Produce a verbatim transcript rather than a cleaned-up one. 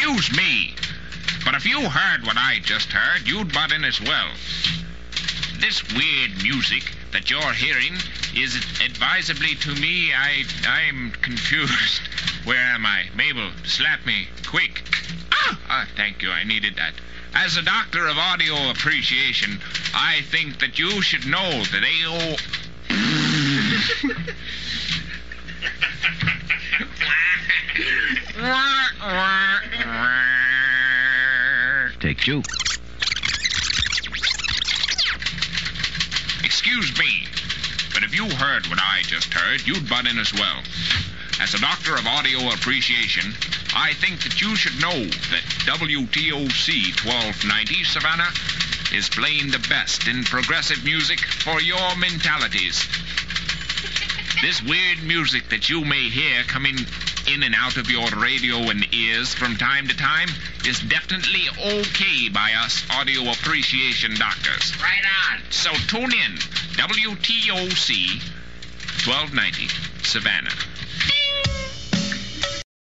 excuse me, but if you heard what I just heard, you'd butt in as well. This weird music that you're hearing is advisably to me, I, I'm confused. Where am I? Mabel, slap me, quick. Ah! ah! Thank you, I needed that. As a doctor of audio appreciation, I think that you should know that A O... Take two. Excuse me, but if you heard what I just heard, you'd butt in as well. As a doctor of audio appreciation, I think that you should know that W T O C twelve ninety Savannah is playing the best in progressive music for your mentalities. This weird music that you may hear coming in and out of your radio and ears from time to time is definitely okay by us audio appreciation doctors. Right on. So tune in. W T O C twelve ninety Savannah.